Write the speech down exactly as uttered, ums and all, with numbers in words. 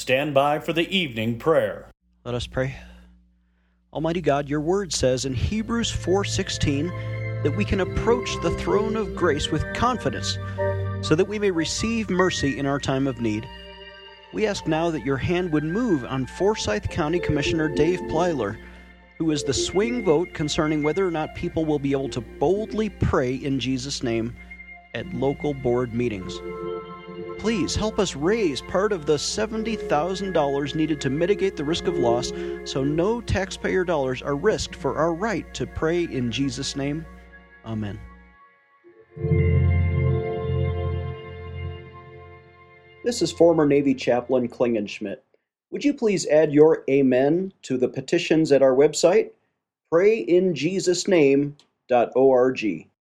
stand by for the evening prayer. Let us pray. Almighty God, your word says in Hebrews four sixteen that we can approach the throne of grace with confidence so that we may receive mercy in our time of need. We ask now that your hand would move on Forsyth County Commissioner Dave Plyler, who is the swing vote concerning whether or not people will be able to boldly pray in Jesus' name at local board meetings. Please help us raise part of the seventy thousand dollars needed to mitigate the risk of loss so no taxpayer dollars are risked for our right to pray in Jesus' name. Amen. This is former Navy Chaplain Klingenschmidt. Would you please add your amen to the petitions at our website, pray in jesus name dot org.